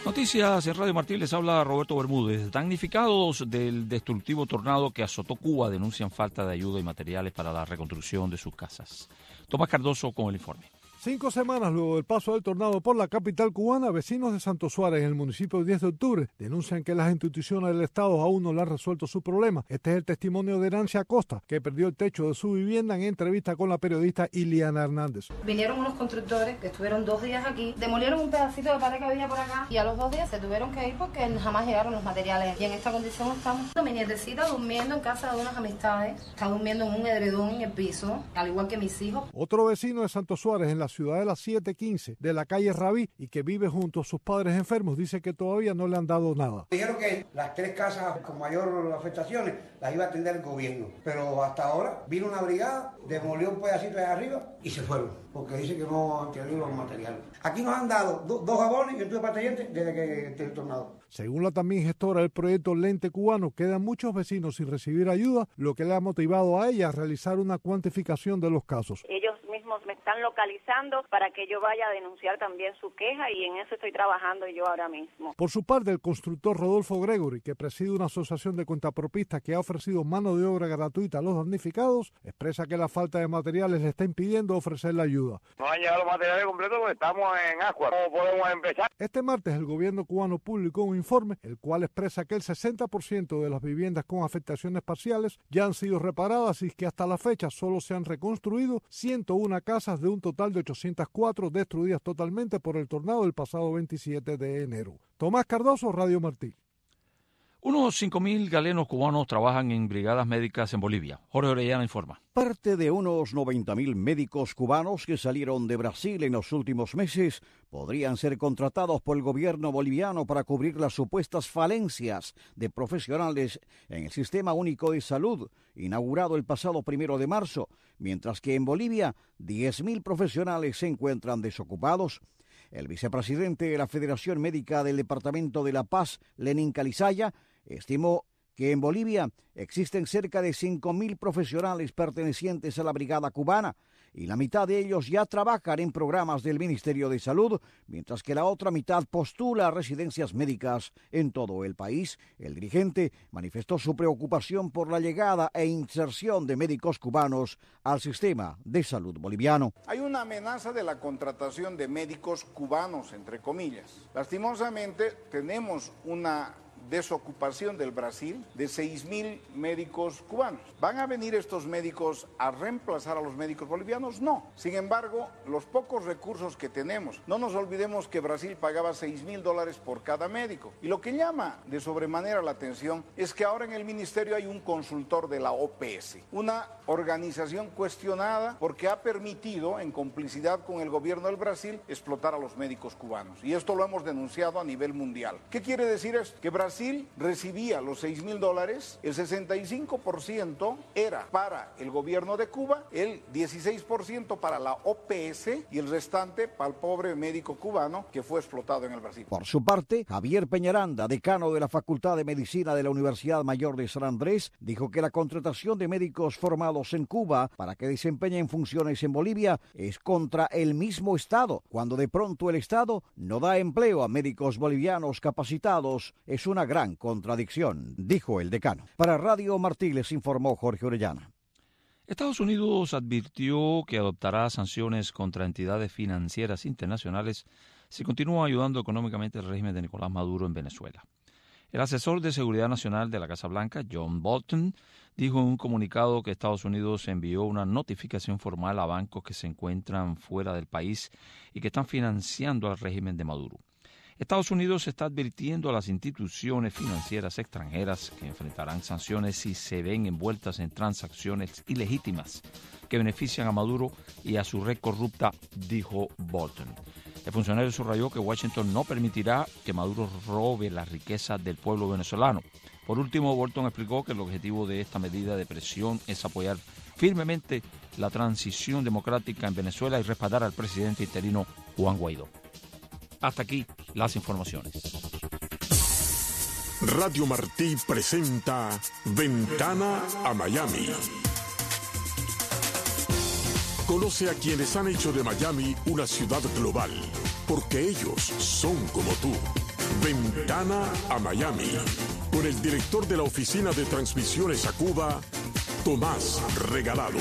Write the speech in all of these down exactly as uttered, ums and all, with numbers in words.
Noticias en Radio Martí, les habla Roberto Bermúdez. Damnificados del destructivo tornado que azotó Cuba denuncian falta de ayuda y materiales para la reconstrucción de sus casas. Tomás Cardoso con el informe. Cinco semanas luego del paso del tornado por la capital cubana, vecinos de Santo Suárez, en el municipio de diez de octubre, denuncian que las instituciones del Estado aún no le han resuelto su problema. Este es el testimonio de Nancy Acosta, que perdió el techo de su vivienda en entrevista con la periodista Iliana Hernández. Vinieron unos constructores que estuvieron dos días aquí, demolieron un pedacito de pared que había por acá y a los dos días se tuvieron que ir porque jamás llegaron los materiales. Y en esta condición estamos. Mi nietecita durmiendo en casa de unas amistades, está durmiendo en un edredón en el piso, al igual que mis hijos. Otro vecino de Santo Suárez, en la ciudad de las siete quince de la calle Rabí y que vive junto a sus padres enfermos, dice que todavía no le han dado nada. Dijeron que las tres casas con mayor afectaciones las iba a atender el gobierno, pero hasta ahora vino una brigada, demolió un pedacito de arriba y se fueron, porque dice que no han tenido los materiales. Aquí nos han dado do, dos jabones y un tubo patente desde que el tornado. Según la también gestora del proyecto Lente Cubano, quedan muchos vecinos sin recibir ayuda, lo que le ha motivado a ella a realizar una cuantificación de los casos. Ellos mismos me están localizando para que yo vaya a denunciar también su queja y en eso estoy trabajando yo ahora mismo. Por su parte, el constructor Rodolfo Gregory, que preside una asociación de cuentapropistas que ha ofrecido mano de obra gratuita a los damnificados, expresa que la falta de materiales le está impidiendo ofrecer la ayuda. No han llegado los materiales completos porque estamos en agua. ¿Cómo podemos empezar? Este martes el gobierno cubano publicó un informe, el cual expresa que el sesenta por ciento de las viviendas con afectaciones parciales ya han sido reparadas y que hasta la fecha solo se han reconstruido ciento una casas de un total de ochocientas cuatro destruidas totalmente por el tornado del pasado veintisiete de enero. Tomás Cardoso, Radio Martí. Unos cinco mil galenos cubanos trabajan en brigadas médicas en Bolivia. Jorge Orellana informa. Parte de unos noventa mil médicos cubanos que salieron de Brasil en los últimos meses podrían ser contratados por el gobierno boliviano para cubrir las supuestas falencias de profesionales en el Sistema Único de Salud, inaugurado el pasado primero de marzo, mientras que en Bolivia diez mil profesionales se encuentran desocupados. El vicepresidente de la Federación Médica del Departamento de La Paz, Lenín Calizaya, estimó que en Bolivia existen cerca de cinco mil profesionales pertenecientes a la Brigada Cubana y la mitad de ellos ya trabajan en programas del Ministerio de Salud, mientras que la otra mitad postula a residencias médicas en todo el país. El dirigente manifestó su preocupación por la llegada e inserción de médicos cubanos al sistema de salud boliviano. Hay una amenaza de la contratación de médicos cubanos, entre comillas. Lastimosamente, tenemos una desocupación del Brasil de seis mil médicos cubanos. ¿Van a venir estos médicos a reemplazar a los médicos bolivianos? No. Sin embargo, los pocos recursos que tenemos, no nos olvidemos que Brasil pagaba seis mil dólares por cada médico. Y lo que llama de sobremanera la atención es que ahora en el ministerio hay un consultor de la O P S, una organización cuestionada porque ha permitido, en complicidad con el gobierno del Brasil, explotar a los médicos cubanos. Y esto lo hemos denunciado a nivel mundial. ¿Qué quiere decir esto? Que Brasil Brasil recibía los seis mil dólares, el sesenta y cinco por ciento era para el gobierno de Cuba, el dieciséis por ciento para la O P S y el restante para el pobre médico cubano que fue explotado en el Brasil. Por su parte, Javier Peñaranda, decano de la Facultad de Medicina de la Universidad Mayor de San Andrés, dijo que la contratación de médicos formados en Cuba para que desempeñen funciones en Bolivia es contra el mismo Estado, cuando de pronto el Estado no da empleo a médicos bolivianos capacitados. Es una gran contradicción, dijo el decano. Para Radio Martí les informó Jorge Orellana. Estados Unidos advirtió que adoptará sanciones contra entidades financieras internacionales si continúa ayudando económicamente al régimen de Nicolás Maduro en Venezuela. El asesor de Seguridad Nacional de la Casa Blanca, John Bolton, dijo en un comunicado que Estados Unidos envió una notificación formal a bancos que se encuentran fuera del país y que están financiando al régimen de Maduro. Estados Unidos está advirtiendo a las instituciones financieras extranjeras que enfrentarán sanciones si se ven envueltas en transacciones ilegítimas que benefician a Maduro y a su red corrupta, dijo Bolton. El funcionario subrayó que Washington no permitirá que Maduro robe la riqueza del pueblo venezolano. Por último, Bolton explicó que el objetivo de esta medida de presión es apoyar firmemente la transición democrática en Venezuela y respaldar al presidente interino Juan Guaidó. Hasta aquí las informaciones. Radio Martí presenta Ventana a Miami. Conoce a quienes han hecho de Miami una ciudad global, porque ellos son como tú. Ventana a Miami, con el director de la Oficina de Transmisiones a Cuba, Tomás Regalado.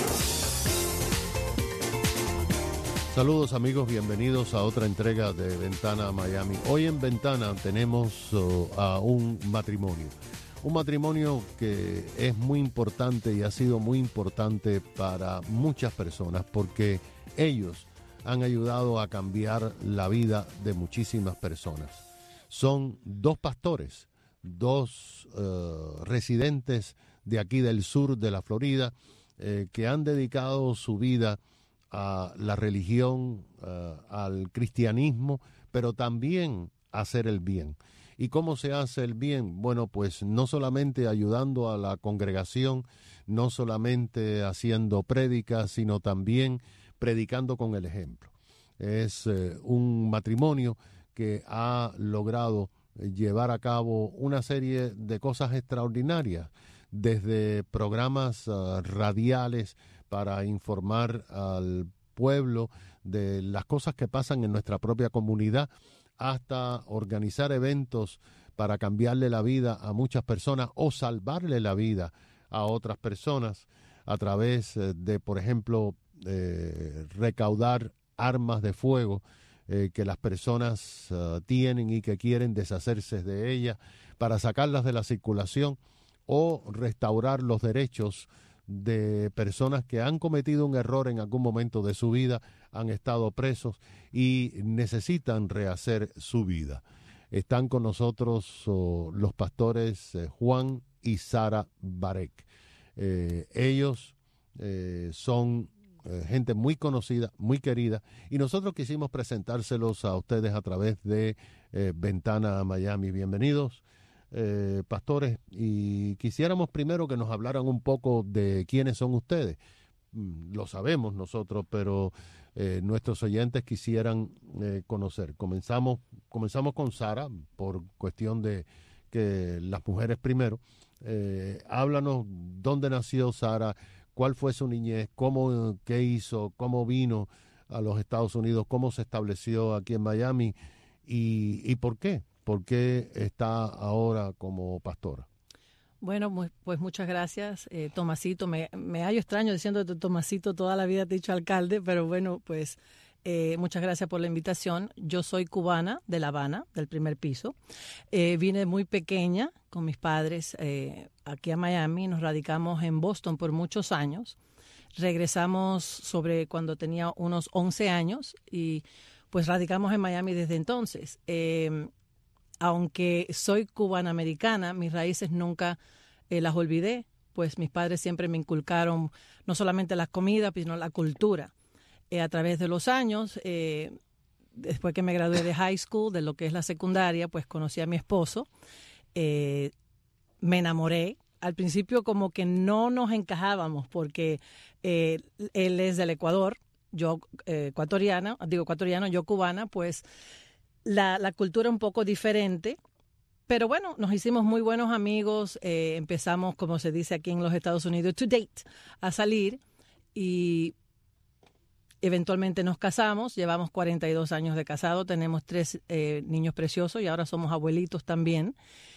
Saludos amigos, bienvenidos a otra entrega de Ventana a Miami. Hoy en Ventana tenemos uh, a un matrimonio. Un matrimonio que es muy importante y ha sido muy importante para muchas personas porque ellos han ayudado a cambiar la vida de muchísimas personas. Son dos pastores, dos uh, residentes de aquí del sur de la Florida eh, que han dedicado su vida a la religión, uh, al cristianismo, pero también a hacer el bien. ¿Y cómo se hace el bien? Bueno, pues no solamente ayudando a la congregación, no solamente haciendo prédicas, sino también predicando con el ejemplo. Es eh, un matrimonio que ha logrado llevar a cabo una serie de cosas extraordinarias, desde programas uh, radiales para informar al pueblo de las cosas que pasan en nuestra propia comunidad, hasta organizar eventos para cambiarle la vida a muchas personas o salvarle la vida a otras personas a través de, por ejemplo, eh, recaudar armas de fuego eh, que las personas uh, tienen y que quieren deshacerse de ellas para sacarlas de la circulación o restaurar los derechos de personas que han cometido un error en algún momento de su vida, han estado presos y necesitan rehacer su vida. Están con nosotros oh, los pastores eh, Juan y Sara Barek. Eh, ellos eh, son eh, gente muy conocida, muy querida, y nosotros quisimos presentárselos a ustedes a través de eh, Ventana a Miami. Bienvenidos. Eh, pastores, y quisiéramos primero que nos hablaran un poco de quiénes son ustedes. Mm, lo sabemos nosotros, pero eh, nuestros oyentes quisieran eh, conocer. Comenzamos, comenzamos con Sara, por cuestión de que las mujeres primero. Eh, háblanos dónde nació Sara, cuál fue su niñez, cómo, qué hizo, cómo vino a los Estados Unidos, cómo se estableció aquí en Miami y, y por qué. ¿Por qué está ahora como pastora? Bueno, pues muchas gracias, eh, Tomasito. Me, me hallo extraño diciéndote Tomasito, toda la vida te he dicho alcalde, pero bueno, pues eh, muchas gracias por la invitación. Yo soy cubana de La Habana, del primer piso. Eh, vine muy pequeña con mis padres eh, aquí a Miami. Nos radicamos en Boston por muchos años. Regresamos sobre cuando tenía unos once años y pues radicamos en Miami desde entonces. Eh, Aunque soy cubana-americana, mis raíces nunca eh, las olvidé, pues mis padres siempre me inculcaron no solamente la comida, sino la cultura. Eh, a través de los años, eh, después que me gradué de high school, de lo que es la secundaria, pues conocí a mi esposo, eh, me enamoré. Al principio como que no nos encajábamos porque eh, él es del Ecuador, yo eh, ecuatoriana, digo ecuatoriano, yo cubana, pues La, la cultura un poco diferente, pero bueno, nos hicimos muy buenos amigos, eh, empezamos, como se dice aquí en los Estados Unidos, to date, a salir y eventualmente nos casamos, llevamos cuarenta y dos años de casado, tenemos tres eh, niños preciosos y ahora somos abuelitos también.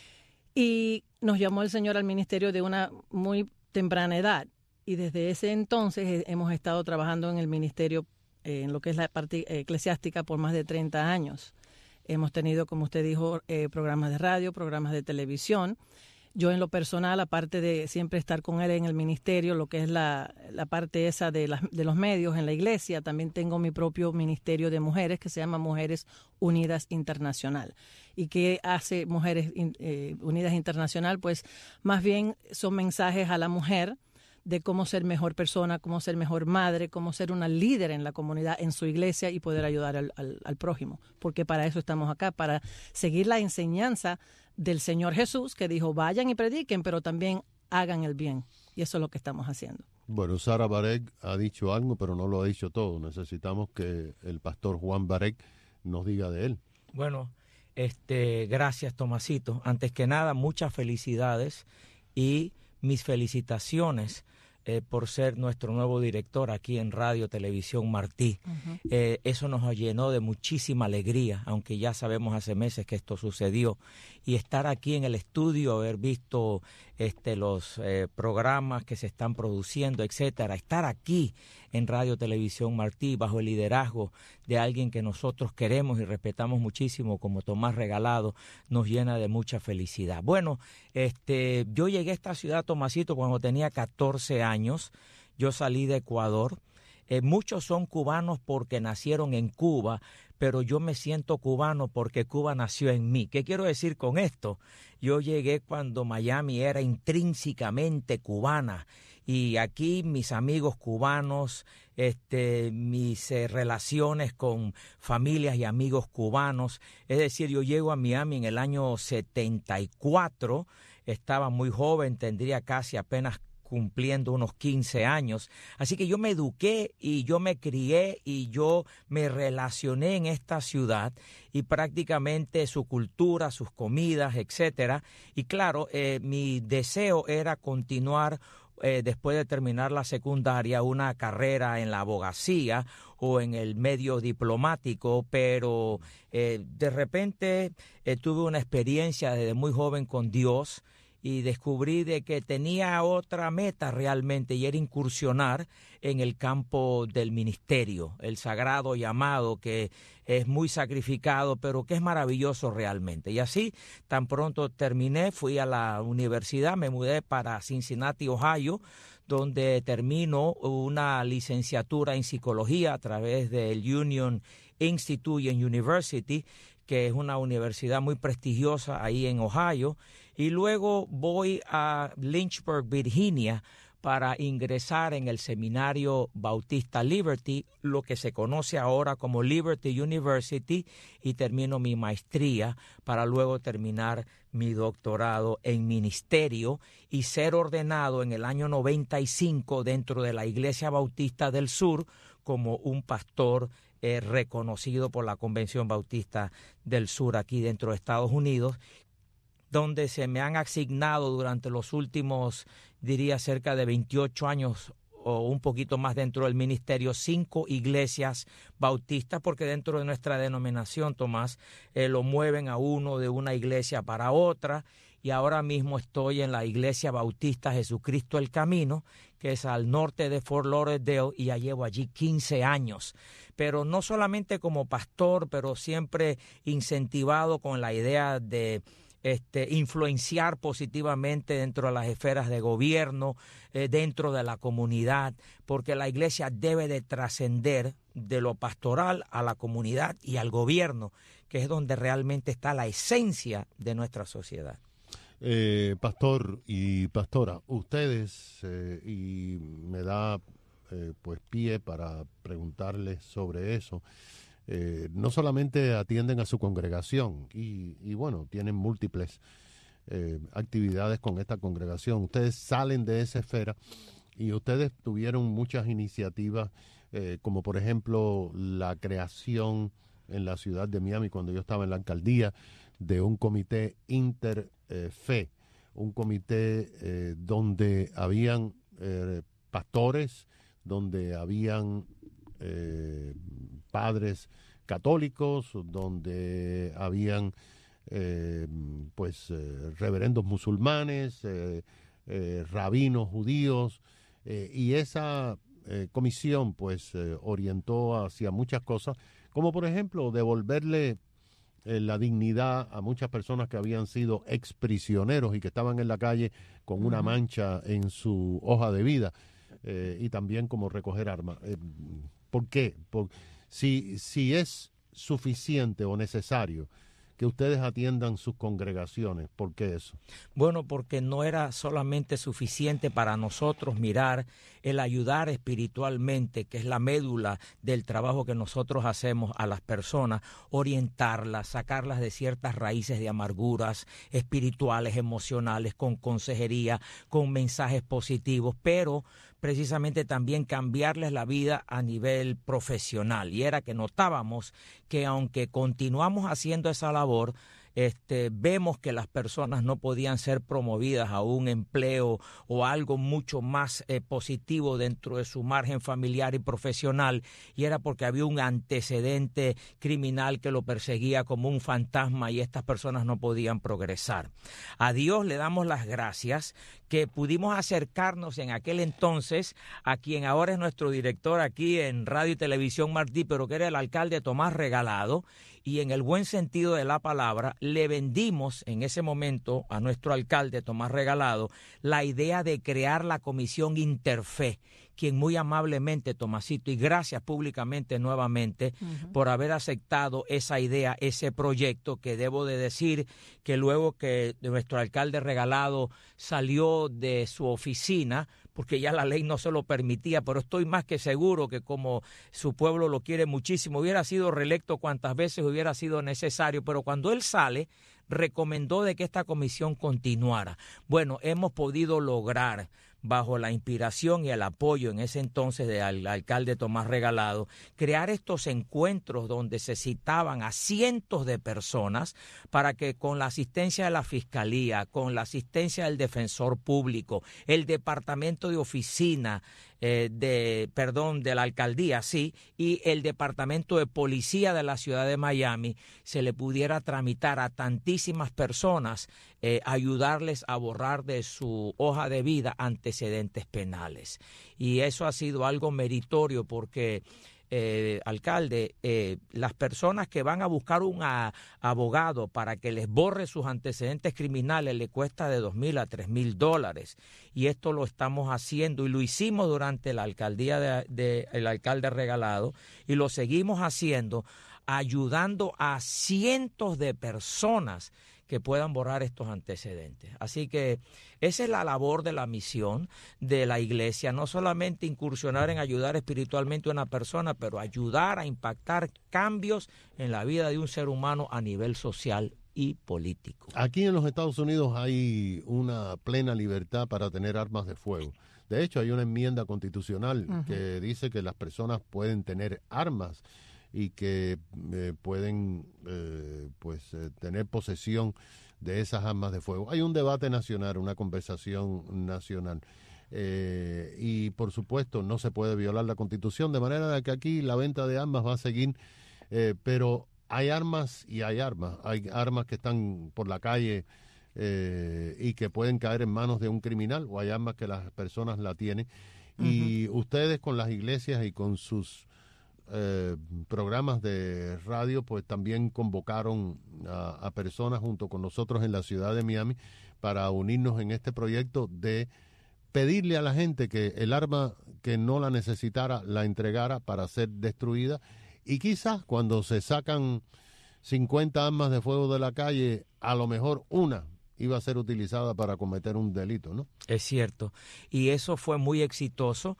Y nos llamó el Señor al ministerio de una muy temprana edad y desde ese entonces eh, hemos estado trabajando en el ministerio, eh, en lo que es la parte eclesiástica por más de treinta años. Hemos tenido, como usted dijo, eh, programas de radio, programas de televisión. Yo en lo personal, aparte de siempre estar con él en el ministerio, lo que es la, la parte esa de, la, de los medios en la iglesia, también tengo mi propio ministerio de mujeres que se llama Mujeres Unidas Internacional. ¿Y qué hace Mujeres eh, Unidas Internacional? Pues más bien son mensajes a la mujer de cómo ser mejor persona, cómo ser mejor madre, cómo ser una líder en la comunidad, en su iglesia y poder ayudar al, al, al prójimo. Porque para eso estamos acá, para seguir la enseñanza del Señor Jesús, que dijo, vayan y prediquen, pero también hagan el bien. Y eso es lo que estamos haciendo. Bueno, Sara Barek ha dicho algo, pero no lo ha dicho todo. Necesitamos que el pastor Juan Barek nos diga de él. Bueno, este, gracias, Tomasito. Antes que nada, muchas felicidades y mis felicitaciones eh, por ser nuestro nuevo director aquí en Radio Televisión Martí. Uh-huh. Eh, eso nos llenó de muchísima alegría, aunque ya sabemos hace meses que esto sucedió. Y estar aquí en el estudio, haber visto este, los eh, programas que se están produciendo, etcétera. Estar aquí en Radio Televisión Martí bajo el liderazgo de alguien que nosotros queremos y respetamos muchísimo como Tomás Regalado nos llena de mucha felicidad. Bueno, este, yo llegué a esta ciudad, Tomasito, cuando tenía catorce años. Yo salí de Ecuador. Eh, muchos son cubanos porque nacieron en Cuba, pero yo me siento cubano porque Cuba nació en mí. ¿Qué quiero decir con esto? Yo llegué cuando Miami era intrínsecamente cubana y aquí mis amigos cubanos, este, mis eh, relaciones con familias y amigos cubanos, es decir, yo llego a Miami en el año setenta y cuatro, estaba muy joven, tendría casi apenas cumpliendo unos quince años. Así que yo me eduqué y yo me crié y yo me relacioné en esta ciudad y prácticamente su cultura, sus comidas, etcétera. Y claro, eh, mi deseo era continuar eh, después de terminar la secundaria una carrera en la abogacía o en el medio diplomático, pero eh, de repente eh, tuve una experiencia desde muy joven con Dios y descubrí de que tenía otra meta realmente y era incursionar en el campo del ministerio, el sagrado llamado que es muy sacrificado, pero que es maravilloso realmente. Y así, tan pronto terminé, fui a la universidad, me mudé para Cincinnati, Ohio, donde termino una licenciatura en psicología a través del Union Institute and University, que es una universidad muy prestigiosa ahí en Ohio, y luego voy a Lynchburg, Virginia, para ingresar en el Seminario Bautista Liberty, lo que se conoce ahora como Liberty University, y termino mi maestría para luego terminar mi doctorado en ministerio y ser ordenado en el año noventa y cinco dentro de la Iglesia Bautista del Sur como un pastor eh, reconocido por la Convención Bautista del Sur aquí dentro de Estados Unidos, donde se me han asignado durante los últimos, diría, cerca de veintiocho años o un poquito más dentro del ministerio, cinco iglesias bautistas, porque dentro de nuestra denominación, Tomás, eh, lo mueven a uno de una iglesia para otra, y ahora mismo estoy en la Iglesia Bautista Jesucristo el Camino, que es al norte de Fort Lauderdale, y ya llevo allí quince años. Pero no solamente como pastor, pero siempre incentivado con la idea de Este, influenciar positivamente dentro de las esferas de gobierno, eh, dentro de la comunidad, porque la iglesia debe de trascender de lo pastoral a la comunidad y al gobierno, que es donde realmente está la esencia de nuestra sociedad. Eh, pastor y pastora, ustedes, eh, y me da eh, pues pie para preguntarles sobre eso. Eh, no solamente atienden a su congregación y, y bueno, tienen múltiples eh, actividades con esta congregación. Ustedes salen de esa esfera y ustedes tuvieron muchas iniciativas, eh, como por ejemplo la creación en la ciudad de Miami, cuando yo estaba en la alcaldía, de un comité interfe, eh, un comité eh, donde habían eh, pastores, donde habían Eh, padres católicos, donde habían eh, pues eh, reverendos musulmanes, eh, eh, rabinos judíos, eh, y esa eh, comisión pues eh, orientó hacia muchas cosas, como por ejemplo devolverle eh, la dignidad a muchas personas que habían sido exprisioneros y que estaban en la calle con una mancha en su hoja de vida, eh, y también como recoger armas. Eh, ¿Por qué? Por, si, si es suficiente o necesario que ustedes atiendan sus congregaciones, ¿por qué eso? Bueno, porque no era solamente suficiente para nosotros mirar el ayudar espiritualmente, que es la médula del trabajo que nosotros hacemos a las personas, orientarlas, sacarlas de ciertas raíces de amarguras espirituales, emocionales, con consejería, con mensajes positivos, pero precisamente también cambiarles la vida a nivel profesional. Y era que notábamos que aunque continuamos haciendo esa labor, este, vemos que las personas no podían ser promovidas a un empleo o algo mucho más eh, positivo dentro de su margen familiar y profesional, y era porque había un antecedente criminal que lo perseguía como un fantasma y estas personas no podían progresar. A Dios le damos las gracias que pudimos acercarnos en aquel entonces a quien ahora es nuestro director aquí en Radio y Televisión Martí, pero que era el alcalde Tomás Regalado, y en el buen sentido de la palabra le vendimos en ese momento a nuestro alcalde Tomás Regalado la idea de crear la Comisión Interfe, quien muy amablemente, Tomasito, y gracias públicamente nuevamente uh-huh. por haber aceptado esa idea, ese proyecto, que debo de decir que luego que nuestro alcalde Regalado salió de su oficina, porque ya la ley no se lo permitía, pero estoy más que seguro que como su pueblo lo quiere muchísimo, hubiera sido reelecto cuantas veces hubiera sido necesario, pero cuando él sale, recomendó de que esta comisión continuara. Bueno, hemos podido lograr, bajo la inspiración y el apoyo en ese entonces del alcalde Tomás Regalado, crear estos encuentros donde se citaban a cientos de personas para que con la asistencia de la Fiscalía, con la asistencia del Defensor Público, el Departamento de Oficina, eh, de, perdón, de la Alcaldía, sí, y el Departamento de Policía de la Ciudad de Miami, se le pudiera tramitar a tantísimas personas, eh, ayudarles a borrar de su hoja de vida antecedentes penales. Y eso ha sido algo meritorio porque, eh, alcalde, eh, las personas que van a buscar un a, abogado para que les borre sus antecedentes criminales le cuesta de dos mil a tres mil dólares. Y esto lo estamos haciendo y lo hicimos durante la alcaldía del de, de alcalde Regalado y lo seguimos haciendo, ayudando a cientos de personas que puedan borrar estos antecedentes. Así que esa es la labor de la misión de la iglesia, no solamente incursionar en ayudar espiritualmente a una persona, pero ayudar a impactar cambios en la vida de un ser humano a nivel social y político. Aquí en los Estados Unidos hay una plena libertad para tener armas de fuego. De hecho, hay una enmienda constitucional uh-huh. que dice que las personas pueden tener armas y que eh, pueden eh, pues eh, tener posesión de esas armas de fuego. Hay un debate nacional, una conversación nacional, eh, y por supuesto no se puede violar la Constitución, de manera de que aquí la venta de armas va a seguir, eh, pero hay armas y hay armas. Hay armas que están por la calle eh, y que pueden caer en manos de un criminal, o hay armas que las personas la tienen. Uh-huh. Y ustedes con las iglesias y con sus Eh, programas de radio, pues también convocaron a, a personas junto con nosotros en la ciudad de Miami para unirnos en este proyecto de pedirle a la gente que el arma que no la necesitara la entregara para ser destruida, y quizás cuando se sacan cincuenta armas de fuego de la calle, a lo mejor una iba a ser utilizada para cometer un delito, ¿no? Es cierto, y eso fue muy exitoso,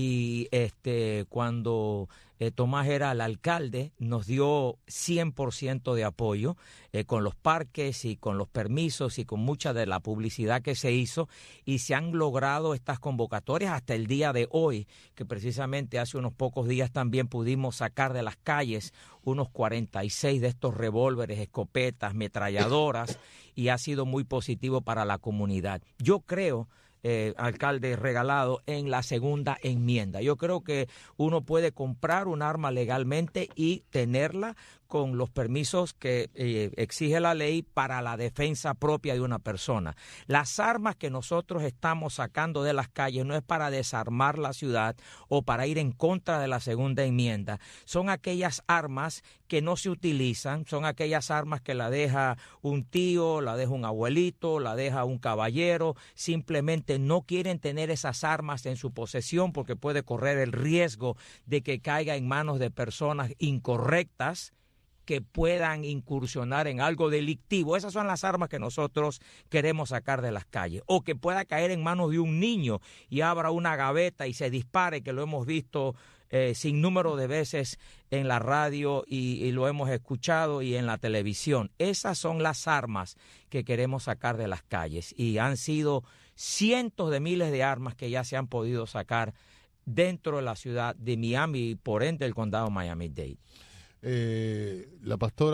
y este cuando eh, Tomás era el alcalde, nos dio cien por ciento de apoyo eh, con los parques y con los permisos y con mucha de la publicidad que se hizo, y se han logrado estas convocatorias hasta el día de hoy, que precisamente hace unos pocos días también pudimos sacar de las calles unos cuarenta y seis de estos revólveres, escopetas, metralladoras, y ha sido muy positivo para la comunidad. Yo creo, eh, alcalde Regalado, en la segunda enmienda. Yo creo que uno puede comprar un arma legalmente y tenerla con los permisos que eh, exige la ley para la defensa propia de una persona. Las armas que nosotros estamos sacando de las calles no es para desarmar la ciudad o para ir en contra de la segunda enmienda. Son aquellas armas que no se utilizan, son aquellas armas que la deja un tío, la deja un abuelito, la deja un caballero. Simplemente no quieren tener esas armas en su posesión porque puede correr el riesgo de que caiga en manos de personas incorrectas que puedan incursionar en algo delictivo. Esas son las armas que nosotros queremos sacar de las calles. O que pueda caer en manos de un niño y abra una gaveta y se dispare, que lo hemos visto eh, sin número de veces en la radio y, y lo hemos escuchado y en la televisión. Esas son las armas que queremos sacar de las calles, y han sido cientos de miles de armas que ya se han podido sacar dentro de la ciudad de Miami y por ende el condado Miami-Dade. Eh, la pastora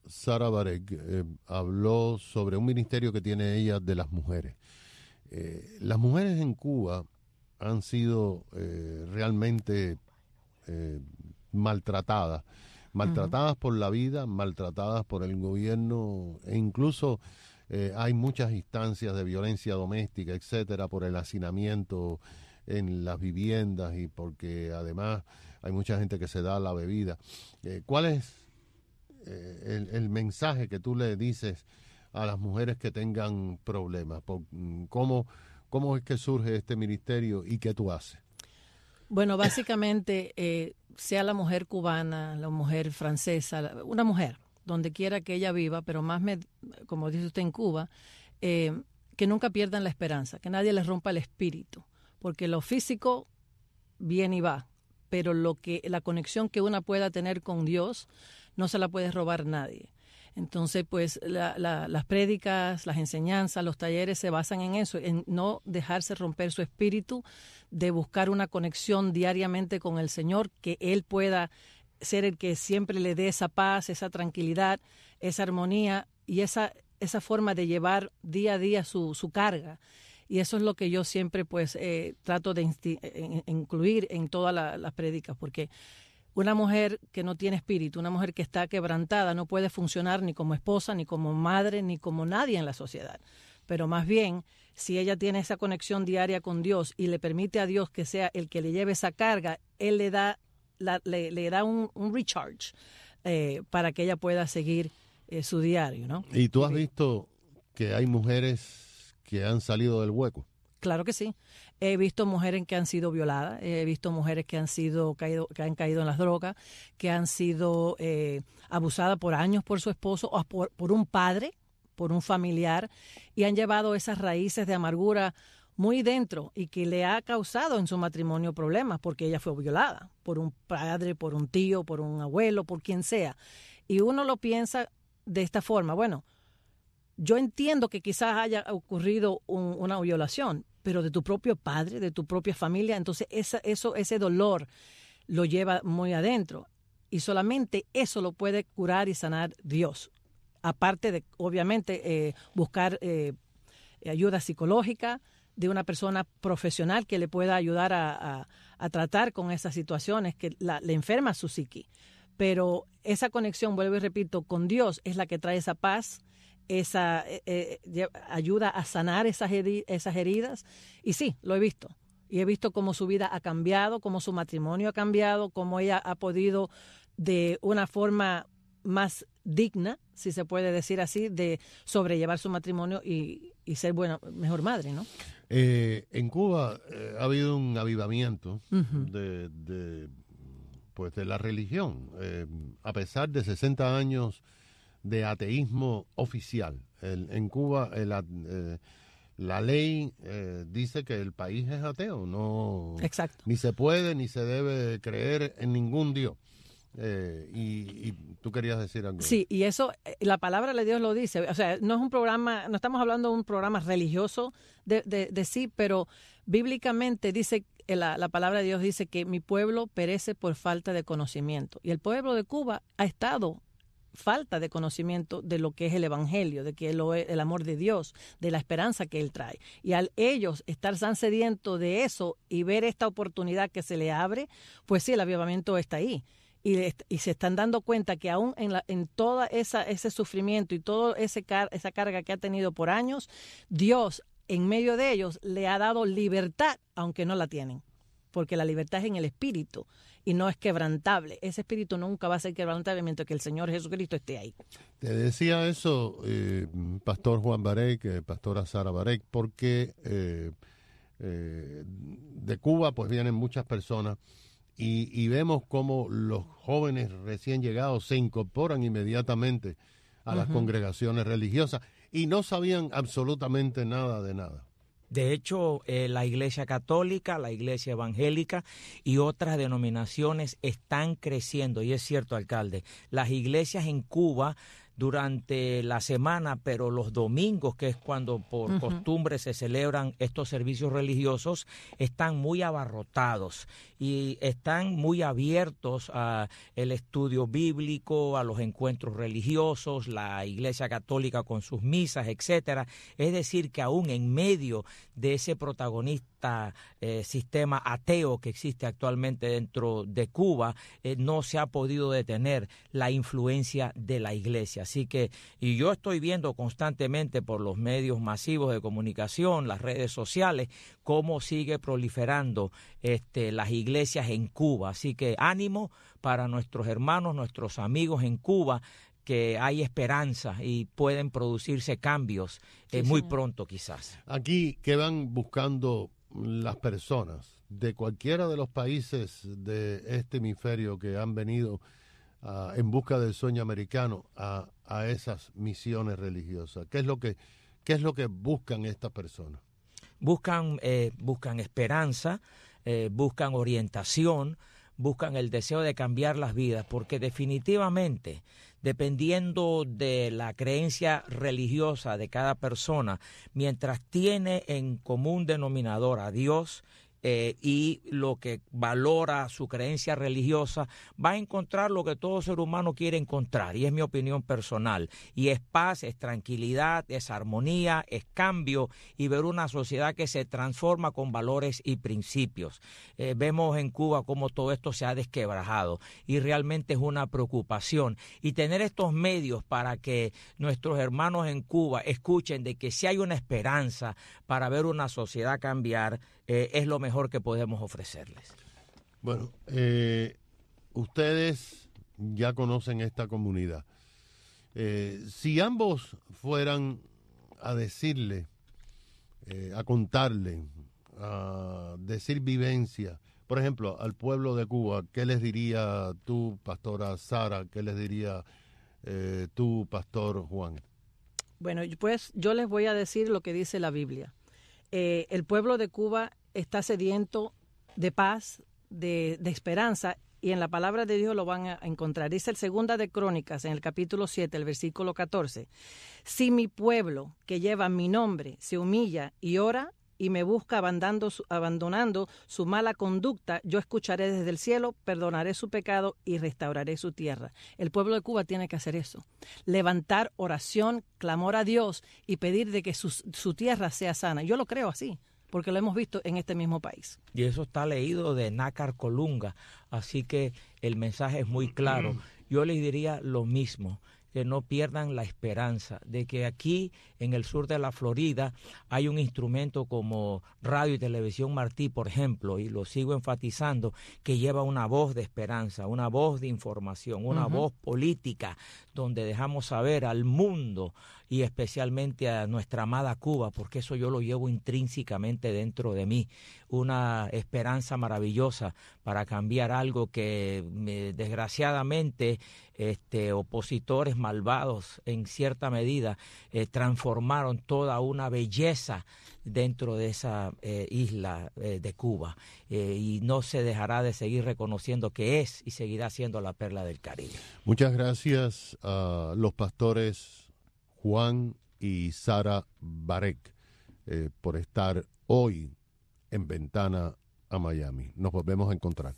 Sara Barek eh, habló sobre un ministerio que tiene ella de las mujeres. Eh, las mujeres en Cuba han sido eh, realmente eh, maltratadas, maltratadas uh-huh. por la vida, maltratadas por el gobierno, e incluso eh, hay muchas instancias de violencia doméstica, etcétera, por el hacinamiento en las viviendas y porque además hay mucha gente que se da la bebida. Eh, ¿Cuál es eh, el, el mensaje que tú le dices a las mujeres que tengan problemas? Por, ¿cómo, ¿Cómo es que surge este ministerio y qué tú haces? Bueno, básicamente, eh, sea la mujer cubana, la mujer francesa, una mujer, donde quiera que ella viva, pero más, me, como dice usted en Cuba, eh, que nunca pierdan la esperanza, que nadie les rompa el espíritu, porque lo físico viene y va, pero lo que la conexión que una pueda tener con Dios no se la puede robar nadie. Entonces, pues la, la, las prédicas, las enseñanzas, los talleres se basan en eso, en no dejarse romper su espíritu, de buscar una conexión diariamente con el Señor, que Él pueda ser el que siempre le dé esa paz, esa tranquilidad, esa armonía y esa, esa forma de llevar día a día su, su carga. Y eso es lo que yo siempre pues eh, trato de insti- en, incluir en todas la, las prédicas, porque una mujer que no tiene espíritu, una mujer que está quebrantada, no puede funcionar ni como esposa, ni como madre, ni como nadie en la sociedad. Pero más bien, si ella tiene esa conexión diaria con Dios y le permite a Dios que sea el que le lleve esa carga, Él le da, la, le, le da un, un recharge eh, para que ella pueda seguir eh, su diario, ¿no? ¿Y tú has visto que hay mujeres que han salido del hueco? Claro que sí. He visto mujeres que han sido violadas, he visto mujeres que han sido caído, que han caído en las drogas, que han sido eh, abusadas por años por su esposo o por, por un padre, por un familiar, y han llevado esas raíces de amargura muy dentro y que le ha causado en su matrimonio problemas porque ella fue violada por un padre, por un tío, por un abuelo, por quien sea. Y uno lo piensa de esta forma, bueno, yo entiendo que quizás haya ocurrido un, una violación, pero de tu propio padre, de tu propia familia, entonces esa, eso, ese dolor lo lleva muy adentro y solamente eso lo puede curar y sanar Dios. Aparte de, obviamente, eh, buscar eh, ayuda psicológica de una persona profesional que le pueda ayudar a, a, a tratar con esas situaciones que la, le enferma su psiqui. Pero esa conexión, vuelvo y repito, con Dios es la que trae esa paz, esa eh, eh, ayuda a sanar esas, heri- esas heridas. Y sí, lo he visto. Y he visto cómo su vida ha cambiado, cómo su matrimonio ha cambiado, cómo ella ha podido de una forma más digna, si se puede decir así, de sobrellevar su matrimonio y, y ser buena, mejor madre, ¿no? Eh, en Cuba eh, ha habido un avivamiento Uh-huh. de, de, pues de la religión, eh, a pesar de sesenta años de ateísmo oficial. El, en Cuba el, eh, la ley eh, dice que el país es ateo, no, Exacto. Ni se puede ni se debe creer en ningún Dios. Eh, y, y tú querías decir algo. Sí, y eso, la palabra de Dios lo dice. O sea, no es un programa, no estamos hablando de un programa religioso de, de, de sí, pero bíblicamente dice, la, la palabra de Dios dice que mi pueblo perece por falta de conocimiento. Y el pueblo de Cuba ha estado falta de conocimiento de lo que es el evangelio, de que lo es el amor de Dios, de la esperanza que Él trae. Y al ellos estar tan sedientos de eso y ver esta oportunidad que se le abre, pues sí, el avivamiento está ahí. Y, y se están dando cuenta que aún en, la, en todo esa, ese sufrimiento y toda ese car, esa carga que ha tenido por años, Dios en medio de ellos le ha dado libertad, aunque no la tienen. Porque la libertad es en el espíritu y no es quebrantable. Ese espíritu nunca va a ser quebrantable mientras que el Señor Jesucristo esté ahí. Te decía eso, eh, Pastor Juan Barek, eh, Pastora Sara Barek, porque eh, eh, de Cuba pues vienen muchas personas y, y vemos cómo los jóvenes recién llegados se incorporan inmediatamente a las uh-huh. congregaciones religiosas y no sabían absolutamente nada de nada. De hecho, eh, la Iglesia Católica, la Iglesia Evangélica y otras denominaciones están creciendo. Y es cierto, alcalde, las iglesias en Cuba durante la semana, pero los domingos, que es cuando por uh-huh. costumbre se celebran estos servicios religiosos, están muy abarrotados y están muy abiertos al estudio bíblico, a los encuentros religiosos, la Iglesia Católica con sus misas, etcétera. Es decir, que aún en medio de ese protagonista eh, sistema ateo que existe actualmente dentro de Cuba, eh, no se ha podido detener la influencia de la Iglesia. Así que, y yo estoy viendo constantemente por los medios masivos de comunicación, las redes sociales, cómo sigue proliferando este, las iglesias en Cuba. Así que ánimo para nuestros hermanos, nuestros amigos en Cuba, que hay esperanza y pueden producirse cambios eh, sí, muy pronto quizás. Aquí, ¿qué van buscando las personas de cualquiera de los países de este hemisferio que han venido uh, en busca del sueño americano a, a esas misiones religiosas? ¿Qué es lo que, qué es lo que buscan estas personas? Buscan, eh, buscan esperanza, eh, buscan orientación, buscan el deseo de cambiar las vidas, porque definitivamente, dependiendo de la creencia religiosa de cada persona, mientras tiene en común denominador a Dios, Eh, y lo que valora su creencia religiosa, va a encontrar lo que todo ser humano quiere encontrar, y es mi opinión personal, y es paz, es tranquilidad, es armonía, es cambio, y ver una sociedad que se transforma con valores y principios. Eh, vemos en Cuba cómo todo esto se ha desquebrajado, y realmente es una preocupación, y tener estos medios para que nuestros hermanos en Cuba escuchen de que si hay una esperanza para ver una sociedad cambiar, eh, es lo mejor que podemos ofrecerles. Bueno, eh, ustedes ya conocen esta comunidad. Eh, si ambos fueran a decirle, eh, a contarle, a decir vivencia, por ejemplo, al pueblo de Cuba, ¿qué les diría tú, pastora Sara? ¿Qué les diría eh, tú, pastor Juan? Bueno, pues yo les voy a decir lo que dice la Biblia. Eh, el pueblo de Cuba está sediento de paz, de, de esperanza, y en la palabra de Dios lo van a encontrar. Dice el Segunda de Crónicas, en el capítulo siete, el versículo catorce. Si mi pueblo, que lleva mi nombre, se humilla y ora y me busca abandonando su, abandonando su mala conducta, yo escucharé desde el cielo, perdonaré su pecado y restauraré su tierra. El pueblo de Cuba tiene que hacer eso. Levantar oración, clamor a Dios y pedir de que su, su tierra sea sana. Yo lo creo así, porque lo hemos visto en este mismo país. Y eso está leído de Nácar Colunga, así que el mensaje es muy claro. Yo les diría lo mismo, que no pierdan la esperanza de que aquí en el sur de la Florida hay un instrumento como Radio y Televisión Martí, por ejemplo, y lo sigo enfatizando, que lleva una voz de esperanza, una voz de información, una uh-huh. voz política, donde dejamos saber al mundo y especialmente a nuestra amada Cuba, porque eso yo lo llevo intrínsecamente dentro de mí, una esperanza maravillosa para cambiar algo que eh, desgraciadamente este, opositores malvados en cierta medida eh, transformaron toda una belleza dentro de esa eh, isla eh, de Cuba, eh, y no se dejará de seguir reconociendo que es y seguirá siendo la perla del Caribe. Muchas gracias a los pastores Juan y Sara Barek eh, por estar hoy en Ventana a Miami. Nos volvemos a encontrar.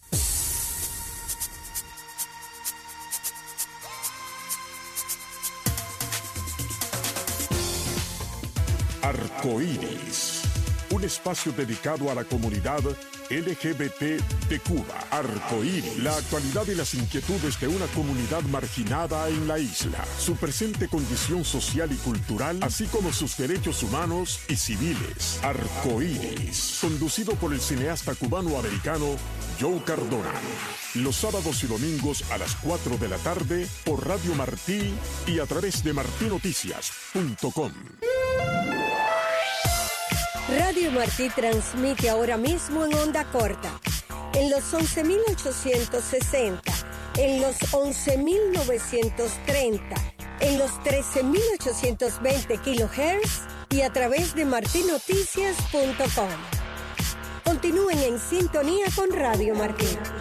Arcoíris, un espacio dedicado a la comunidad L G B T de Cuba. Arcoíris, la actualidad y las inquietudes de una comunidad marginada en la isla, su presente condición social y cultural, así como sus derechos humanos y civiles. Arcoíris, conducido por el cineasta cubano-americano Joe Cardona. Los sábados y domingos a las cuatro de la tarde por Radio Martí y a través de martí noticias punto com. Radio Martí transmite ahora mismo en onda corta, en los once mil ochocientos sesenta, en los once mil novecientos treinta, en los trece mil ochocientos veinte kilohertz y a través de martí noticias punto com. Continúen en sintonía con Radio Martí.